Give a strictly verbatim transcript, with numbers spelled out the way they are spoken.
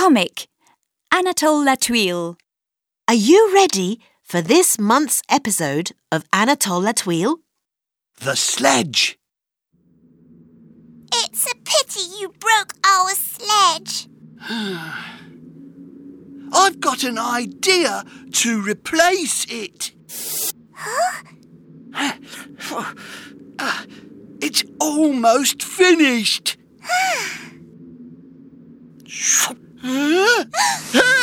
comic, Anatole Latouille. Are you ready for this month's episode of Anatole Latouille? The sledge. It's a pity you broke our sledge. I've got an idea to replace it. Huh? Uh, it's almost finished.